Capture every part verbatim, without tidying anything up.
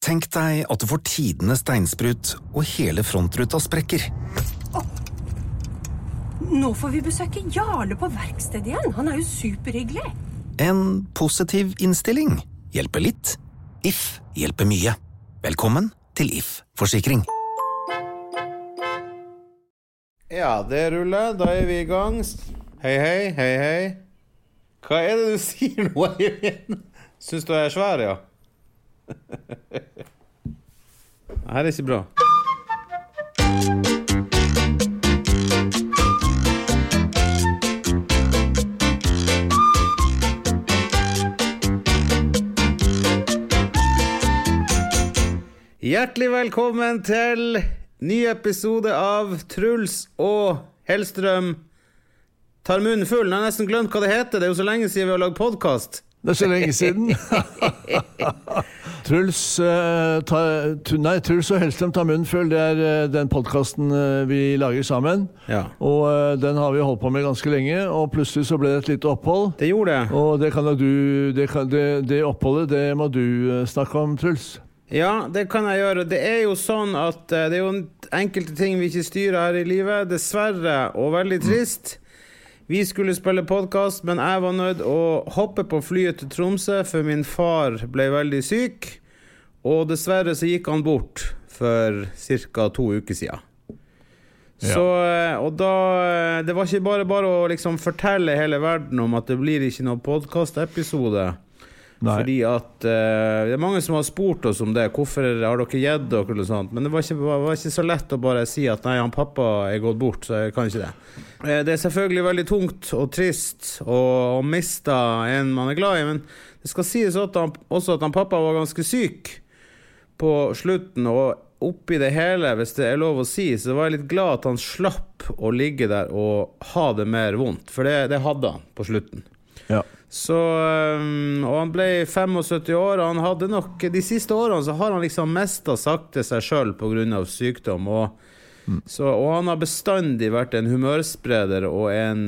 Tenk deg at du får tidenes steinsprut, og hele frontruta sprekker. Oh. Nå får vi besøke Jarle på verkstedet igjen. Han er jo superhyggelig. En positiv innstilling hjelper litt. If hjelper mye. Velkommen til If Forsikring. Ja, det ruller. Da er vi i gang. Hei, hei, hei, hei. Hva er det du sier nå, Eivind? Syns du jeg er svær, ja? Her er ikke bra. Hjertelig velkommen til ny episode av Truls og Hellstrøm tar munnen full. Jeg har nesten glemt hva det heter. Det er jo så lenge siden vi har laget podcast. Det er så lenge siden. Truls, uh, ta, nei, Truls og Hellstrøm tar munnen full. Det er uh, den podcasten uh, vi lager sammen. Ja. Og uh, den har vi holdt på med ganske lenge, og plutselig så ble det et lite opphold. Det gjorde det. Og det, kan du, det, kan, det, det oppholdet, det må du uh, snakke om, Truls. Ja, det kan jeg gjøre. Det er jo sånn at uh, det er jo enkelte ting vi ikke styrer her i livet, dessverre, og veldig trist. Vi skulle spille podcast, men jeg var nødt å hoppe på flyet til Tromsø, for min far ble veldig syk, og dessverre så gikk han bort for cirka to uker siden. Ja. Så, og da, det var ikke bare bare å liksom fortelle hele verden om at det blir ikke noen podcast-episode. Nei. Fordi at uh, det er mange som har spurt oss om det. Hvorfor har dere gitt dere eller sånt? Men det var ikke, var ikke så lett å bare si at nei, han pappa er gått bort, så jeg kan ikke det. Uh, det er selvfølgelig veldig tungt og trist å, å miste en man er glad i, men det skal sies at han, også at han pappa var ganske syk på slutten, og oppi det hele, hvis det er lov å si, så var jeg litt glad at han slapp å ligge der og ha det mer vondt, for det, det hadde han på slutten. Ja. Så, og han ble syttifem år, og han hadde nok, de siste årene så har han liksom mestet sakte seg selv på grunn av sykdom, og, mm. så, og han har bestandig vært en humørspreder og en,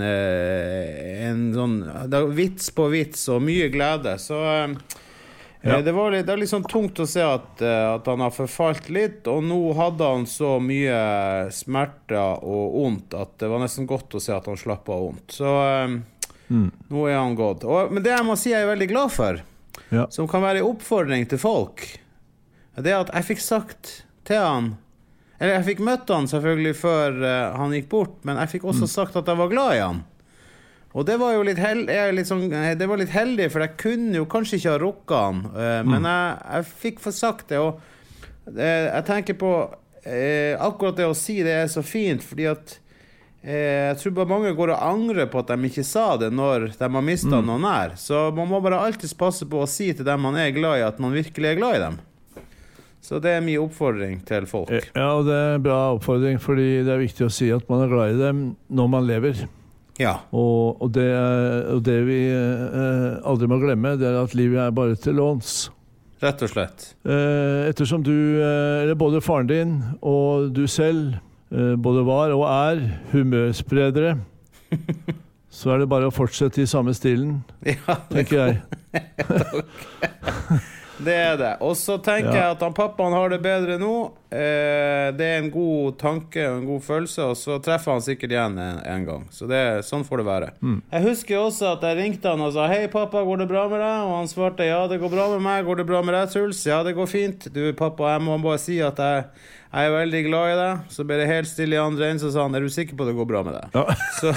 en sånn, vits på vits og mye glede, så ja. det, var litt, det er litt sånn tungt å se at, at han har forfalt litt, og nå hadde han så mye smerter og ondt at det var nesten godt å se at han slapp av ondt, så Mm. nå er han gått. Og, men det jeg må si jeg er veldig glad for, ja. som kan være en oppfordring til folk, det er at jeg fikk sagt til han, eller jeg fikk møtt han selvfølgelig før uh, han gikk bort, men jeg fikk også mm. sagt at jeg var glad i han. Og det var jo litt, held, litt, sånn, det var litt heldig, for jeg kunne jo kanskje ikke ha rukket han, uh, mm. men jeg, jeg fikk få sagt det, og uh, jeg tenker på uh, akkurat det å si det er så fint, fordi at jeg tror bare mange går og angrer på at de ikke sa det når de har mistet mm. noen nær. Så man må bare alltid passe på å si til dem man er glad i at man virkelig er glad i dem. Så det er min oppfordring til folk. Ja, og det er en bra oppfordring, fordi det er viktig å si at man er glad i dem når man lever. Ja. Og, og, det, og det vi eh, aldri må glemme, det er at livet er bare til låns. Rett og slett. Eh, ettersom du, eh, eller både faren din og du selv, både var og er humørspredere, så er det bare å fortsette i samme stilen, ja, tenker jeg. Det er det. Og så tenker ja. jeg at han pappaen har det bedre nå. Eh, det er en god tanke og en god følelse, og så treffer han sikkert igjen en, en gang. Så det, sånn får det være. Mm. Jeg husker også at jeg ringte han og sa, hei pappa, går det bra med deg? Og han svarte, ja, det går bra med meg. Går det bra med deg, Truls? Ja, det går fint. Du, pappa, jeg må bare si at jeg, jeg er veldig glad i deg. Så ble det helt stille i andre enden, så sa han, er du sikker på at det går bra med deg? Ja. Så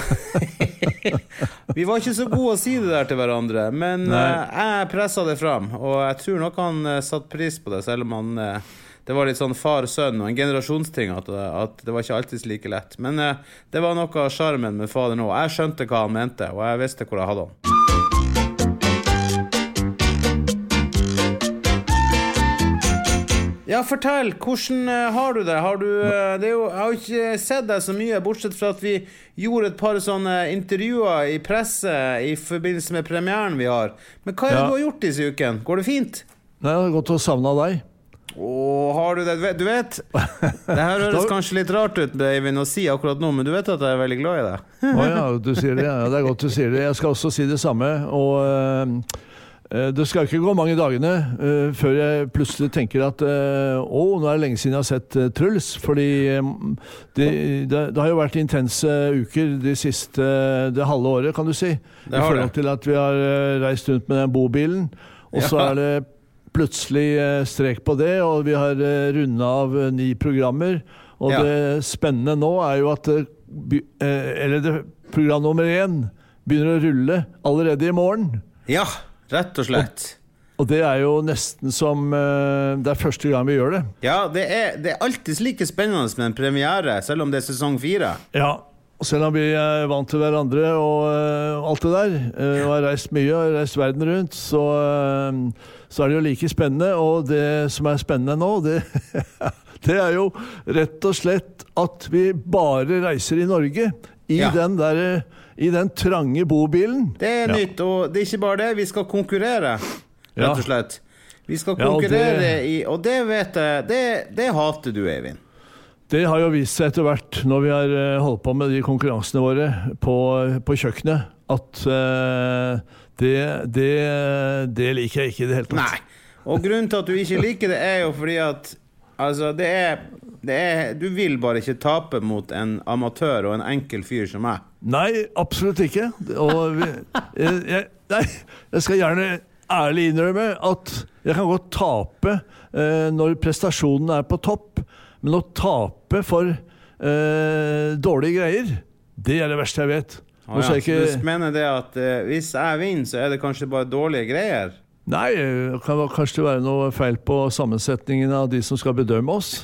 vi var ikke så gode å si det der til hverandre, men uh, jeg presset det fram, og jeg tror nok han uh, satt pris på det, selv om han, uh, det var litt sånn far-sønn og en generasjonsting, at, at det var ikke alltid like lett. Men uh, det var noe av charmen med fader nå. Jeg skjønte hva han mente, og jeg visste hvor jeg hadde han. Ja, fortell, hvordan har du det? Har du, det er jo, jeg har ikke sett deg så mye, bortsett fra at vi gjorde et par sånne intervjuer i presse i forbindelse med premieren vi har. Men hva er det ja. du har gjort disse uken? Går det fint? Nei, det har gått å savne deg. Åh, har du det? Du vet, det her høres kanskje litt rart ut, Eivind, å si akkurat nå, men du vet at jeg er veldig glad i deg. Åja, du sier det, ja, det er godt du sier det. Jeg skal også si det samme, og... Uh, Det skal ikke gå mange dagene uh, før jeg plutselig tenker at uh, å, nå er det lenge siden jeg har sett uh, Truls, fordi um, det, det, det har jo vært intense uker de siste, uh, det halve året, kan du si. I forhold til at vi har uh, reist rundt med den bobilen, og ja. Så er det plutselig uh, strek på det, og vi har uh, rundet av uh, ni programmer, og ja. Det spennende nå er jo at uh, by, uh, eller det, program nummer én begynner å rulle allerede i morgen. Ja, rett og slett. Og, og det er jo nesten som uh, det er første gang vi gjør det. Ja, det er, det er alltid like spennende med en premiere, selv om det er sesong fire. Ja, og selv om vi er vant til hverandre og uh, alt det der, uh, og har reist mye og har reist verden rundt, så, uh, så er det jo like spennende. Og det som er spennende nå, det, det er jo rett og slett at vi bare reiser i Norge i ja. den der... I den trange bobilen. Det er ja. nytt, og det er ikke bare det. Vi skal konkurrere, rett og slett. Vi skal konkurrere ja, og det, i... Og det vet jeg, det, det hater du, Eivind. Det har jo vist seg etter hvert, når vi har holdt på med de konkurransene våre på, på kjøkkenet, at uh, det, det, det liker jeg ikke i det hele tatt. Nei, og grunnen til at du ikke liker det er jo fordi at altså, det er, det er, du vil bare ikke tape mot en amatør og en enkel fyr som meg. Nei, absolutt ikke. Og vi, jeg, jeg, nei, jeg skal gjerne ærlig innrømme at jeg kan godt tape eh, når prestasjonen er på topp, men å tape for eh, dårlige greier, det er det verste jeg vet. Ah, ja. ikke... Du mener det at eh, hvis jeg vinner, så er det kanskje bare dårlige greier? Nei, det kan kanskje være noe feil på sammensetningen av de som skal bedømme oss.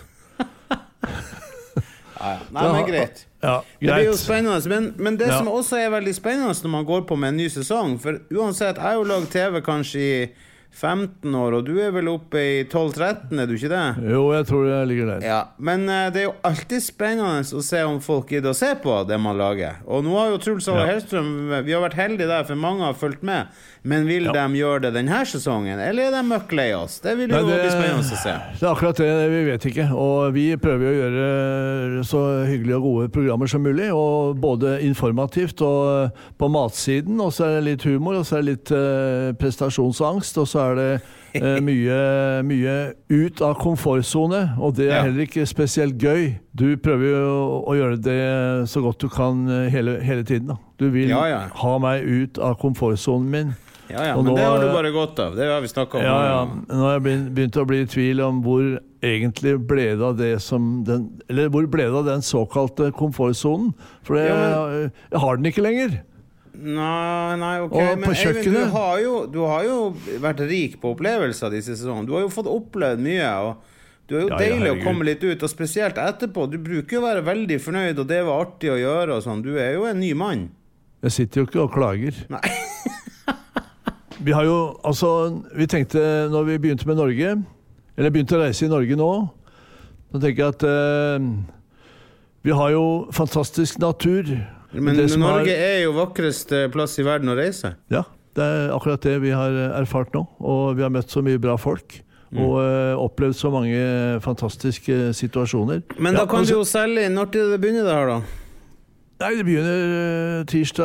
Ja, ja. Nei, men greit. Ja, greit. Det blir jo spennende, men, men det ja. Som også er veldig spennende når man går på med en ny sesong, for uansett, jeg har jo laget T V kanskje i femten år, og du er vel oppe i tolv tretten, er du ikke det? Jo, jeg tror jeg ligger der. Ja, men uh, det er jo alltid spennende å se om folk gidder å se på det man lager. Og nå har jo Truls og ja. Hellstrøm, vi har vært heldige der, for mange har fulgt med. Men vil ja. De gjøre det denne sesongen, eller er de møkklei oss? Det vil jo Nei, det, bli spennende å se. Det er akkurat det, vi vet ikke. Og vi prøver å gjøre så hyggelige og gode programmer som mulig, og både informativt og på matsiden, og så er det litt humor, og så er det litt uh, prestasjonsangst, og så er det uh, mye, mye ut av komfortzone, og det er ja. Heller ikke spesielt gøy. Du prøver jo å gjøre det så godt du kan hele, hele tiden. Da. Du vil ja, ja. Ha meg ut av komfortzonen min. Ja, ja, men nå, det har du bare godt av. Det har vi snakket om. Ja, ja. Nå har jeg begynt å bli i tvil om hvor egentlig ble det av det som den, eller hvor ble det av den såkalte komfortzonen. For det, ja, men, jeg har den ikke lenger. Nei, nei, ok. Og men Eivind, du har, jo, du har jo vært rik på opplevelser disse sesongene. Du har jo fått opplevd mye, og du er jo ja, deilig ja, å komme litt ut, og spesielt etterpå. Du bruker jo å være veldig fornøyd, og det var artig å gjøre og sånn. Du er jo en ny mann. Jeg sitter jo ikke og klager. Nei. Vi har jo, altså, vi tenkte når vi begynte med Norge, eller begynte å reise i Norge nå, så tenker jeg at eh, vi har jo fantastisk natur. Men Norge er, er jo vakreste plass i verden å reise. Ja, det er akkurat det vi har erfart nå, og vi har møtt så mye bra folk. Mm. Og uh, opplevd så mange fantastiske situasjoner. Men da ja, kan altså, du jo selge inn. Når det begynner det her da? Nei, det begynner uh,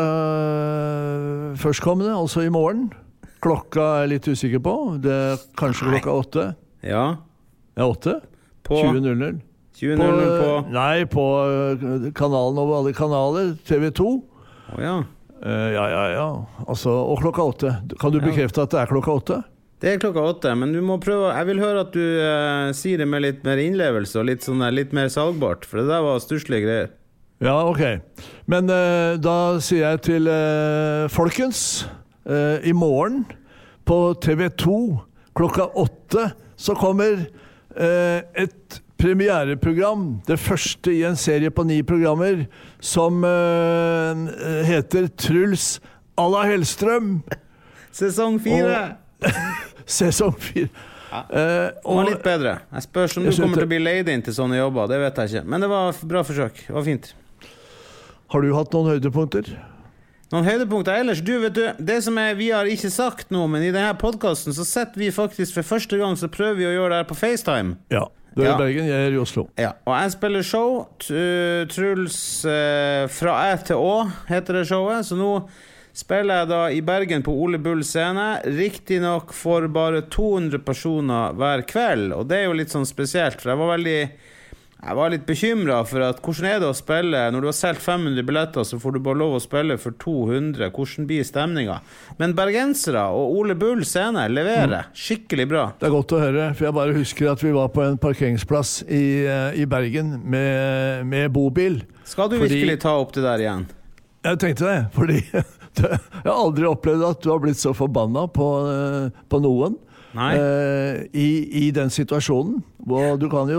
tirsdag førstkommende, altså i morgen. Klokka er litt usikker på. Det er kanskje nei. Klokka åtte. Ja. Ja, åtte? På tjue null null. tjue null null på, på? Nei, på uh, kanalen over alle kanaler. T V to. Å ja. Uh, ja, ja, ja. Altså, og klokka åtte. Kan du ja. Bekrefte at det er klokka åtte? Det er klokka åtte, men du må prøve. Jeg vil høre at du uh, sier det med litt mer innlevelse og litt, sånn, litt mer salgbart, for det der var stusslige greier. Ja, ok. Men uh, da sier jeg til uh, folkens, uh, i morgen på T V to klokka åtte så kommer uh, et premiereprogram, det første i en serie på ni programmer, som uh, heter Truls à la Hellstrøm. Sesong fire. Sesong fire. Ja. Uh, det var litt bedre. Jeg spør om du kommer til å bli leid inn til sånne jobber. Det vet jeg ikke, men det var bra forsøk. Det var fint. Har du hatt noen høydepunkter? Noen høydepunkter ellers? Du, vet du, det som er, vi har ikke sagt noe, men i denne podcasten så setter vi faktisk for første gang, så prøver vi å gjøre det her på FaceTime. Ja, du er ja. I Bergen, jeg er i Oslo. Ja, og jeg spiller show, Truls uh, fra æ til å heter det showet, så nå spiller jeg da i Bergen på Ole Bull scene, riktig nok for bare to hundre personer hver kveld, og det er jo litt sånn spesielt, for jeg var veldig Jeg var litt bekymret for at hvordan er det å spille når du har selgt fem hundre billetter, så får du bare lov å spille for to hundre, hvordan blir stemningen? Men bergensere og Ole Bull scene leverer skikkelig bra. Det er godt å høre, for jeg bare husker at vi var på en parkeringsplass i, i Bergen med, med bobil. Skal du fordi, virkelig ta opp det der igjen? Jeg tenkte det, fordi jeg har aldri opplevd at du har blitt så forbanna på, på noen uh, i, i den situasjonen, hvor du kan jo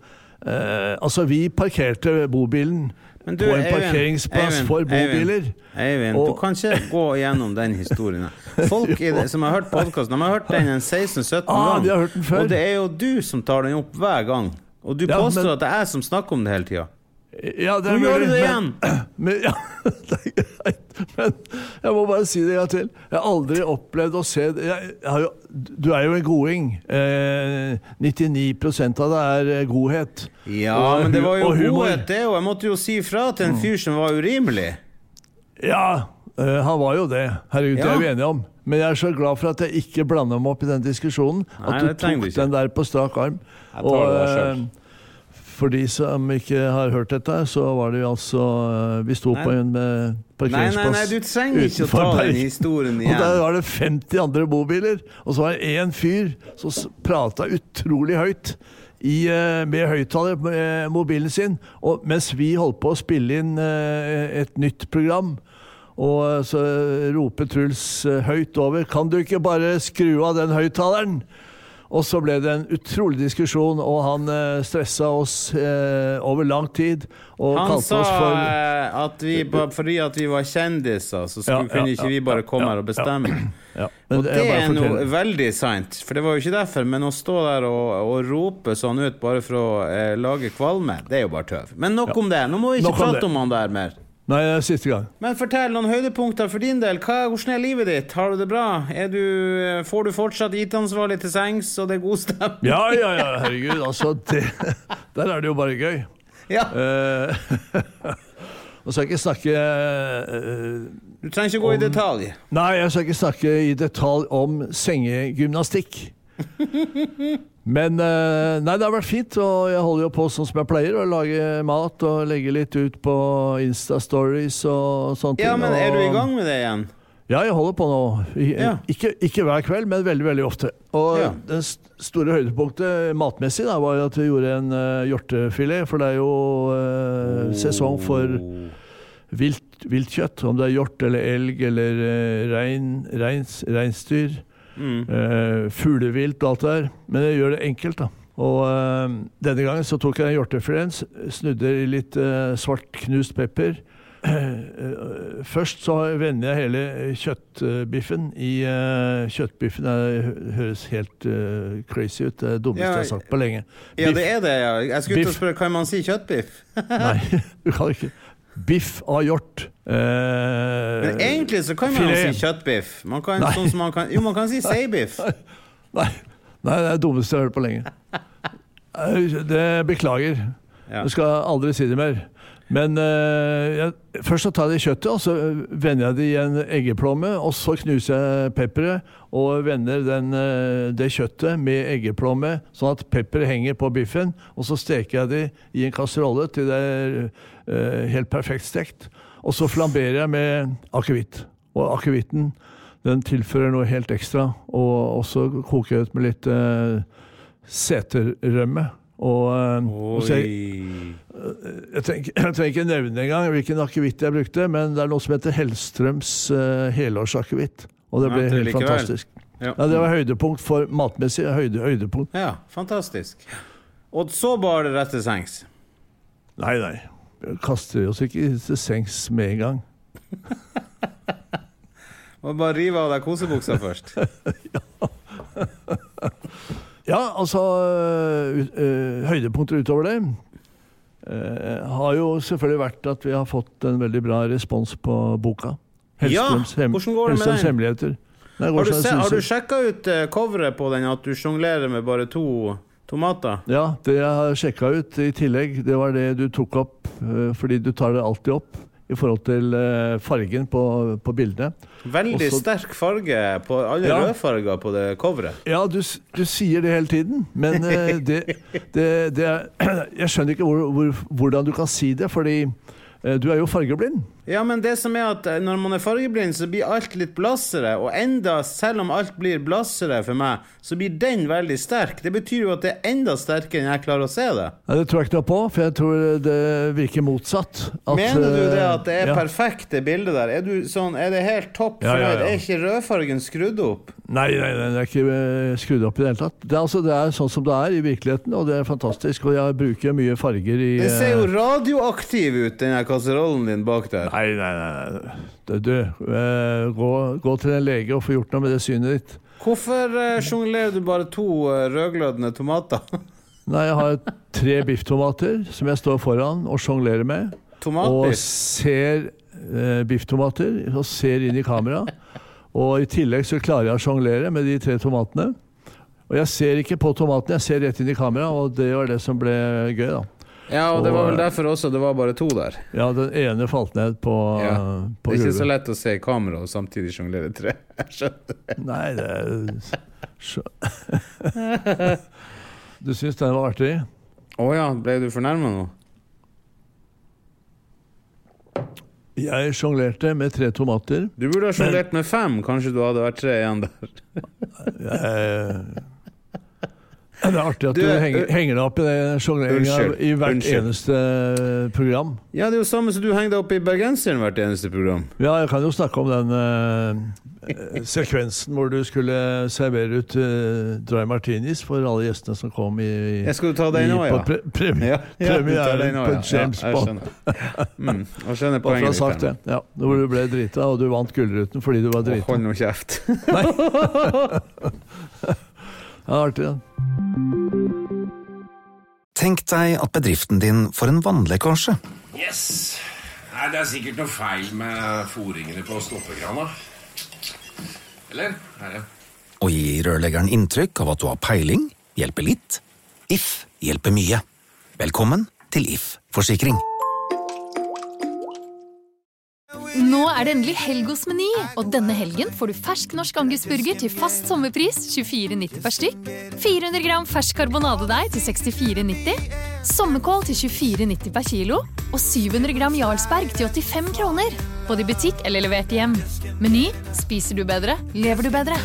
Uh, altså vi parkerte bobilen du, på en parkeringsplass Eivind, for bobiler Eivind, Eivind og... du kan ikke gå gjennom den historien. Folk i det, som har hørt podcasten, de har hørt den en seksten sytten ah, gang, de har hørt den før. Og det er jo du som tar den opp hver gang, og du ja, påstår men... at det er jeg som snakker om det hele tiden. Ja, det er Hvor gjør du det igjen? Men, men, ja, det er greit, men jeg må bare si det en gang til. Jeg har aldri opplevd å se jeg, jeg har jo, du er jo en goding. Eh, nittini prosent av det er godhet. Ja, og, men det var jo godhet det, og jeg måtte jo si fra til en fyr som var urimelig. Ja, eh, han var jo det. Herregud, ja. Det er vi enige om. Men jeg er så glad for at jeg ikke blander meg opp i den diskusjonen. Nei, at du tok den der på strak arm. Jeg tar det selv. For de som ikke har hørt dette, så var det jo altså vi sto nei. På en parkeringsplass. Nei, nei, nei, du trenger ikke å ta den historien igjen. Og der var det femti andre bobiler, og så var det en fyr som pratet utrolig høyt i, med høyttaler med mobilen sin, og mens vi holdt på å spille inn et nytt program, og så roper Truls høyt over, kan du ikke bare skru av den høyttaleren? Og så ble det en utrolig diskusjon, og han eh, stresset oss eh, over lang tid. Og han sa oss for, at vi, fordi at vi var kjendiser, så skulle, ja, kunne ja, ikke vi bare komme ja, her og bestemme. Ja, ja. Og det er noe veldig sant, for det var jo ikke derfor, men å stå der og, og rope sånn ut bare for å eh, lage kvalme, det er jo bare tøv. Men nok ja. om det, nå må vi ikke nok prate om, om han der mer. Nei, siste gang. Men fortell noen høydepunkter for din del. Hva, hvordan er livet ditt? Har du det bra? Er du, får du fortsatt I T-ansvarlig til sengs, og det er god stemning? Ja, ja, ja, herregud. Altså, det, der er det jo bare gøy. Ja. Uh, og så skal jeg ikke snakke uh, Du trenger ikke gå om, i detalj. Nei, jeg skal ikke snakke i detalj om sengegymnastikk. Men nei, det har vært fint, og jeg holder jo på sånn som jeg pleier, å lage mat og legge litt ut på Insta-stories og sånt. Ja, men er du i gang med det igjen? Ja, jeg holder på nå. I, ja. ikke, ikke hver kveld, men veldig, veldig ofte. Og ja. det store høydepunktet matmessig da, var at vi gjorde en uh, hjortefilet, for det er jo uh, oh. sesong for vilt, viltkjøtt, om det er hjort eller elg eller uh, rein, reins, reinsdyr. Mm. Uh, fuglevilt og alt det der, men jeg gjør det enkelt da. Og uh, denne gangen så tok jeg en hjortefilets, snudde i litt uh, svart knust pepper. Uh, uh, først så vender jeg hele kjøttbiffen i uh, kjøttbiffen. Det høres helt uh, crazy ut, det dummeste ja, jeg har sagt på lenge. Biff. Ja, det er det, ja. Jeg skulle til å spørre, kan man si kjøttbiff? Nei, du kan ikke. Biff av hjort. Eh, Men egentlig så kan man jo si kjøttbiff. Man kan, sånn som man kan, jo, man kan si seibiff. Nei. Nei, det er det dummeste jeg har hørt på lenge. Det beklager. Ja. Du skal aldri si det mer. Men eh, jeg, først så tar jeg kjøttet, og så vender jeg det i en eggeplomme, og så knuser jeg pepperet, og vender den, det kjøttet med eggeplomme, sånn at pepperet henger på biffen, og så steker jeg det i en kasserolle til det er eh, helt perfekt stekt. Og så flamberer jeg med akevitt. Og akevitten, den tilfører noe helt ekstra, og så koker jeg ut med litt eh, seterrømme. Og, og så jeg, jeg, trenger, jeg trenger ikke nevne engang hvilken akevitt jeg brukte, men det er noe som heter Hellstrøms uh, helårsakevitt, og det ble ja, det helt fantastisk. Ja. Ja, det var høydepunkt for matmessig høyde, høydepunkt. Ja, fantastisk. Og så bare rett til sengs. Nei, nei. Vi kaster oss ikke til sengs med en gang. Må bare rive av deg kosebuksa først. Ja. Ja, altså uh, uh, høydepunkter utover det uh, har jo selvfølgelig vært at vi har fått en veldig bra respons på boka. Hellstrøms, ja, hvordan går det med den? Hemmeligheter. Nei, har, du se, har du sjekket ut uh, coveret på den, at du jonglerer med bare to tomater? Ja, det jeg har sjekket ut i tillegg, det var det du tok opp, uh, fordi du tar det alltid opp i forhold til uh, fargen på, på bildene. Veldig Også, sterk farge på alle ja. rødfarger på det coveret. Ja, du, du sier det hele tiden, men uh, det, det, det er, jeg skjønner ikke hvor, hvor, hvordan du kan si det, fordi uh, du er jo fargeblind. Ja, men det som er at når man er fargeblind, så blir alt litt blassere, og enda, selv om alt blir blassere for meg, så blir den veldig sterk. Det betyr jo at det er enda sterkere enn jeg klarer å se det. Ja, det tror jeg ikke noe på, for jeg tror det virker motsatt. At, Mener du det at det er ja. perfekt, det bildet der? Er, du sånn, er det helt topp? Ja, ja, ja. Er ikke rødfargen skrudd opp? Nei, nei, nei, det er ikke skrudd opp i det hele tatt. Det er, altså, det er sånn som det er i virkeligheten, og det er fantastisk, og jeg bruker mye farger i... Det ser jo radioaktiv ut, denne kasserollen din bak der. Nei, nei, nei. Du, du eh, gå, gå til en lege og få gjort noe med det synet ditt. Hvorfor eh, jonglerer du bare to eh, rødglødende tomater? Nei, jeg har tre bifftomater som jeg står foran og jonglerer med. Tomatbiff? Og ser eh, bifftomater og ser inn i kamera. Og i tillegg så klarer jeg å jonglere med de tre tomatene. Og jeg ser ikke på tomatene, jeg ser rett inn i kamera, og det var det som ble gøy da. Ja, og det var vel derfor også det var bare to der. Ja, den ene falt ned på, ja. på det er ikke gulvet. Så lett å se i kamera og samtidig jonglere tre. Jeg skjønner. Nei, det er... Du synes den var artig? Åja, ble du fornærmet nå? Jeg jonglerte med tre tomater. Du burde ha jonglert med fem, kanskje du hadde vært tre igjen der. jeg... Det er artig at du, du henger, henger deg opp i jongleringen i hvert unnskyld. eneste program. Ja, det er jo samme som du henger deg opp i Bergenseren hvert eneste program. Ja, jeg kan jo snakke om den uh, sekvensen hvor du skulle servere ut uh, dry martinis for alle gjestene som kom i... Jeg skulle ta deg nå, ja. På pre premi ja, ja, premieren på James ja, Bond. Mm, jeg skjønner poenget litt sagt, her. Ja, hvor du ble drita, og du vant gullruten fordi du var drita. Hold nå kjeft. Nei. Ja, artig, ja. Tenk deg at bedriften din får en vannlekkasje. Yes. Nei, det er sikkert noe feil med foringene på stoppekrana. Eller? Er det? Og gi rørleggeren inntrykk av at du har peiling, hjelper litt. If hjelper mye. Velkommen til If Forsikring. Nå er det endelig helg hos Meny, og denne helgen får du fersk norsk angusburger til fast sommerpris tjuefire nitti per stykk, fire hundre gram fersk karbonadedeig til sekstifire nitti, sommerkål til tjuefire nitti per kilo, og syv hundre gram Jarlsberg til åttifem kroner, både i butikk eller levert hjem. Meny, spiser du bedre, lever du bedre.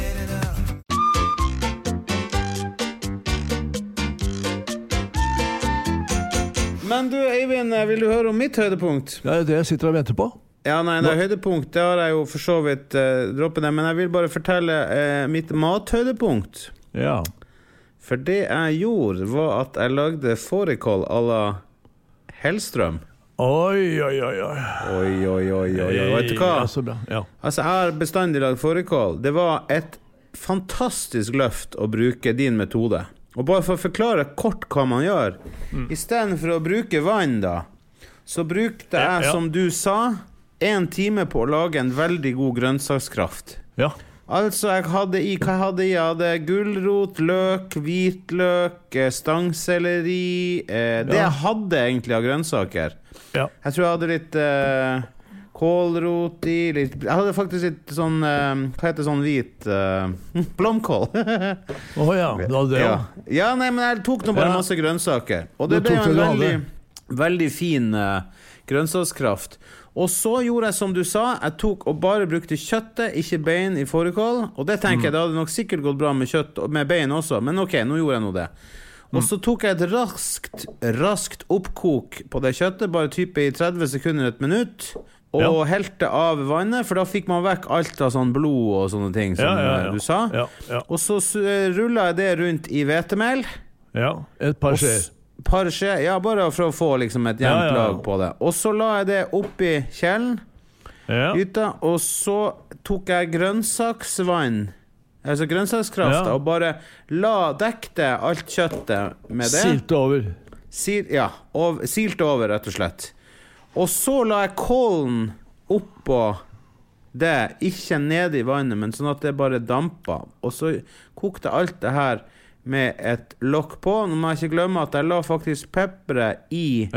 Men du, Eivind, vil du høre om mitt høydepunkt? Ja, det er det jeg sitter og venter på. Ja, nei, det er høydepunkt, det har jeg jo for så vidt eh, droppet det, men jeg vil bare fortelle eh, mitt mathøydepunkt. Ja. For det jeg gjorde var at jeg lagde fårikål à la Hellstrøm. Oi, oi, oi, oi. Oi, oi, oi, oi, oi. Vet du hva? Ja, så bra. Ja. Altså, jeg har bestandig lagd fårikål. Det var et fantastisk løft å bruke din metode. Og bare for å forklare kort hva man gjør, mm. i stedet for å bruke vann da, så brukte jeg, ja, ja. som du sa, en time på å lage en veldig god grønnsakskraft. Ja. Altså, jeg hadde i, hva jeg hadde i? Jeg hadde gulrot, løk, hvitløk, stangselleri, eh, det ja. jeg hadde egentlig av grønnsaker. Ja. Jeg tror jeg hadde litt eh, kålrot i, litt, jeg hadde faktisk litt sånn, eh, hva heter sånn hvit, eh, blomkål. Åh oh, ja, det var det ja. ja, nei, men jeg tok nå bare ja. masse grønnsaker. Og det ble en veldig, veldig fin eh, grønnsakskraft. Og så gjorde jeg som du sa, jeg tok og bare brukte kjøttet, ikke bein i fårikål. Og det tenker mm. jeg, det hadde nok sikkert gått bra med kjøtt og med bein også, men ok, nå gjorde jeg nå det. Og så tok jeg et raskt, raskt oppkok på det kjøttet, bare type i tretti sekunder, et minutt, og ja. helte av vannet, for da fikk man vekk alt av sånn blod og sånne ting, som ja, ja, ja. du sa. Ja, ja. Og så rullet jeg det rundt i hvetemel. Ja, et par skjeer. Par skje, ja, bare for å få liksom et jevnt ja, ja, ja. lag på det. Og så la jeg det oppi kjelen, ja. yta, og så tok jeg grønnsaksvann, altså grønnsakskraft, ja. og bare la dekte alt kjøttet med det. Silt over. Sil, ja, og, silt over, rett og slett. Og så la jeg kålen oppå det, ikke nede i vannet, men sånn at det bare dampa. Og så kokte alt det her med et lokk på. Nå må jeg ikke glemme at jeg la faktisk pepperet i ja.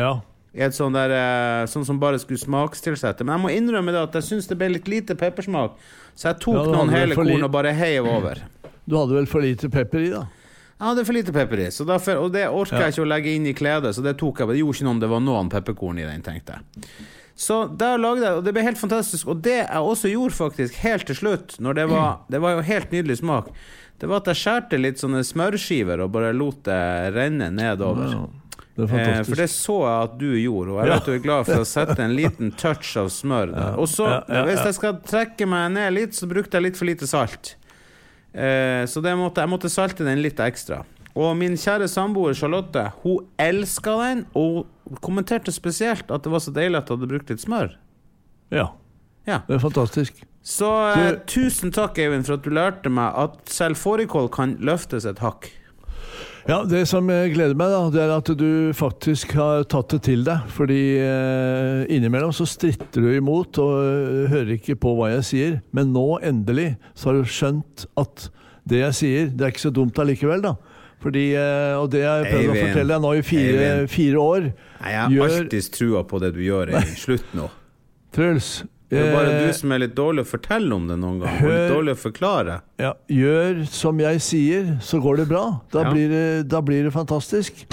I et sånn der, sånn som bare skulle smakstilsette. Men jeg må innrømme det at jeg synes det ble litt lite peppersmak, så jeg tok Ja, du noen hadde vel hele for li- korn og bare heiv over. Du hadde vel for lite pepper i, da? Jeg hadde for lite pepper i, så derfor, og det orker Ja. jeg ikke å legge inn i kledet, så det tok jeg. Det gjorde ikke noe om det var noen pepperkorn i den, tenkte jeg. Så der lagde jeg, og det ble helt fantastisk. Og det jeg også gjorde faktisk helt til slutt, når det var, det var jo helt nydelig smak, det var at jeg skjærte litt sånne smørskiver og bare lot det renne nedover. Ja, det er Eh, fantastisk. for det så jeg at du gjorde, og jeg Ja. vet du er glad for å sette en liten touch av smør der. Og så, Ja, ja, ja. hvis jeg skal trekke meg ned litt, så brukte jeg litt for lite salt. Eh, så det måtte, jeg måtte salte den litt ekstra. Og min kjære samboer Charlotte, hun elsket den, og kommenterte spesielt at det var så deilig at jeg hadde brukt litt smør. Ja, Ja. det er fantastisk. Så eh, Du- tusen takk, Eivind, for at du lærte meg at selv fårikål kan løftes et hakk. Ja, det som eh, gleder meg da, det er at du faktisk har tatt det til deg, fordi eh, innimellom så stritter du imot og eh, hører ikke på hva jeg sier, men nå endelig så har du skjønt at det jeg sier, det er ikke så dumt allikevel da. Fordi, eh, og det har jeg prøvd å Eivind, fortelle deg nå i fire, Eivind. fire år. Nei, jeg har Gjør- alltid trua på det du gjør, Eivind. Slutt nå. Truls, Det er bare eh, du som er litt dårlig å fortelle om det noen gang, og litt Hør- dårlig å forklare. ja, gjør som jeg sier, så går det bra. Da, Ja. blir, det, da blir det fantastisk.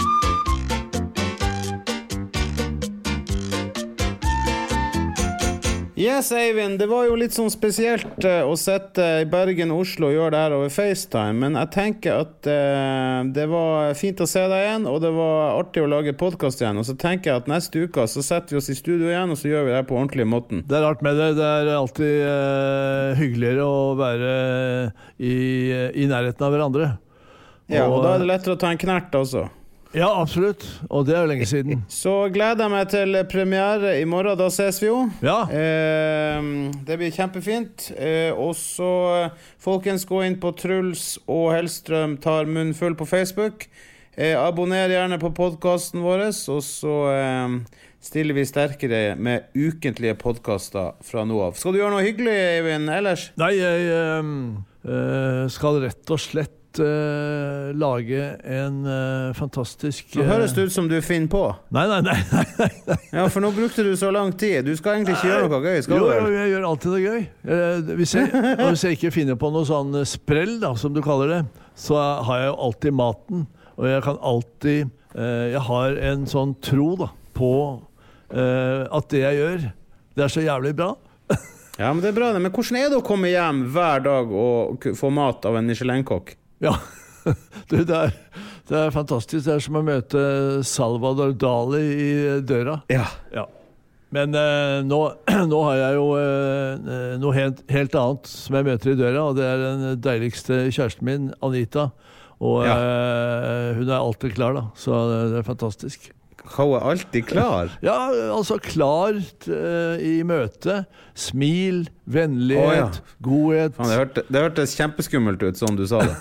Yes, Eivind, det var jo litt sånn spesielt eh, å sitte i Bergen og Oslo og gjøre det her over FaceTime, men jeg tenker at eh, det var fint å se deg igjen, og det var artig å lage podcast igjen, og så tenker jeg at neste uke så setter vi oss i studio igjen, og så gjør vi det på ordentlig måten. Det er rart med det. Det er alltid eh, hyggeligere å være i, i nærheten av hverandre. Ja, og da er det lettere å ta en knert også. Ja, absolutt. Og det er jo lenge siden. Så gleder jeg meg til premiere i morgen, da ses vi jo. Ja. Eh, det blir kjempefint. Eh, og så, folkens, gå inn på Truls og Hellstrøm tar munnfull på Facebook. Eh, abonner gjerne på podcasten vår, og så eh, stiller vi sterkere med ukentlige podcaster fra nå av. Skal du gjøre noe hyggelig, Eivind, ellers? Nei, jeg eh, eh, skal rett og slett eh, lage en eh, fantastisk Nå høres det ut som du finner på. Nei, nei, nei, nei, nei, nei. Ja, for nå brukte du så lang tid. Du skal egentlig ikke gjøre noe gøy, skal Jo, du jo, vel? jeg gjør alltid det gøy. Eh, hvis, jeg, og hvis jeg ikke finner på noe sånn sprell, da, som du kaller det, så har jeg jo alltid maten. Og jeg kan alltid eh, Jeg har en sånn tro da på eh, at det jeg gjør, det er så jævlig bra. Ja, men det er bra det. Men hvordan er det å komme hjem hver dag og k- få mat av en Michelin-kokk? Ja, du, det, er, det er fantastisk. Det er som å møte Salvador Dali i døra. Ja. Ja. Men eh, nå, nå har jeg jo eh, noe helt, helt annet som jeg møter i døra, og det er den deiligste kjæresten min, Anita. Og Ja. eh, hun er alltid klar, da. Så det er fantastisk. Hun er alltid klar. Ja, altså klar eh, i møte. Smil, vennlighet, Å, ja. godhet. Faen, det, hørte, det hørtes kjempeskummelt ut, sånn du sa det.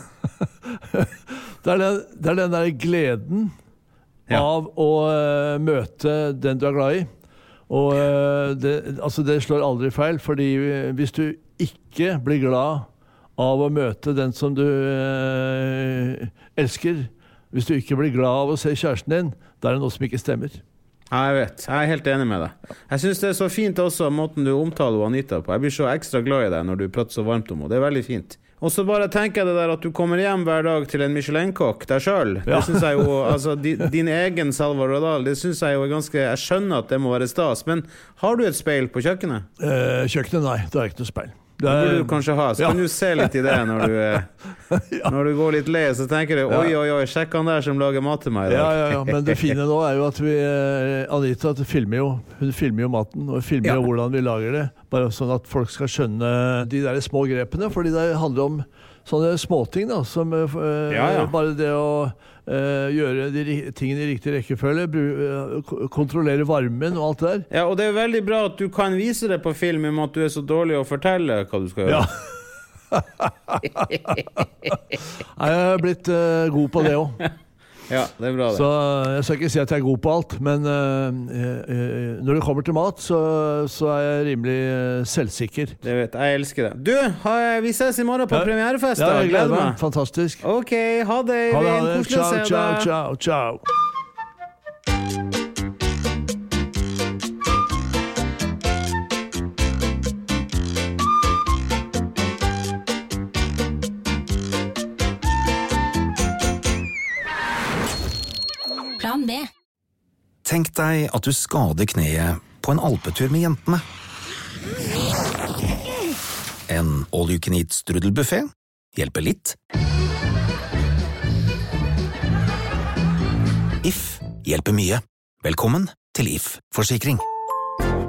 Det er den, det er den der gleden Ja. av å eh, møte den du er glad i. Og eh, det, altså det slår aldri feil, fordi hvis du ikke blir glad av å møte den som du eh, elsker, hvis du ikke blir glad av å se kjæresten din, da er det noe som ikke stemmer. Ja, jeg vet. Jeg er helt enig med deg. Jeg synes det er så fint også måten du omtaler Anita på. Jeg blir så ekstra glad i deg når du prater så varmt om henne. Det er veldig fint. Og så bare tenker jeg det der at du kommer hjem hver dag til en Michelin-kokk deg selv. Ja. Det synes jeg jo, altså din, din egen Salvador Dali, det synes jeg jo er ganske, jeg skjønner at det må være stas, men har du et speil på kjøkkenet? Eh, kjøkkenet, nei. Det er ikke noe speil. Det Det er, burde du kanskje ha, så Ja. kan du se litt i det når du, eh, når du går litt lei, så tenker du, oi, oi, oi, sjekk han der som lager mat til meg i ja, dag. ja, ja, men det fine nå er jo at vi eh, Anita at filmer jo, hun filmer jo maten, og filmer Ja. jo hvordan vi lager det. Bare sånn at folk skal skjønne de der små grepene, fordi det handler om sånne småting, da. Som eh, Ja, ja. bare det å eh, gjøre de ri- tingene i riktig rekkefølge, bru- eh, ko- kontrollere varmen og alt det der. Ja, og det er veldig bra at du kan vise det på film, i og med at du er så dårlig å fortelle hva du skal gjøre. Ja. Nei, jeg er blitt eh, god på det òg. Ja, det er bra det. Så jeg skal ikke si at jeg er god på alt, men eh, eh, når det kommer til mat, så, så er jeg rimelig eh, selvsikker. Det vet jeg, jeg elsker det. Du, ha, vi ses i morgen på Ja. premierefest. Ja, da. jeg Gleder gleder meg. meg. Fantastisk. Ok, ha det, Ha det, ha Eivind. det. Koselig å Ciao, se ciao, deg. ciao, ciao. Plan B. Tenk deg at du skader kneet på en alpetur med jentene. En all-you-can-eat strudelbuffet hjelper litt. If hjelper mye. Velkommen til If Forsikring.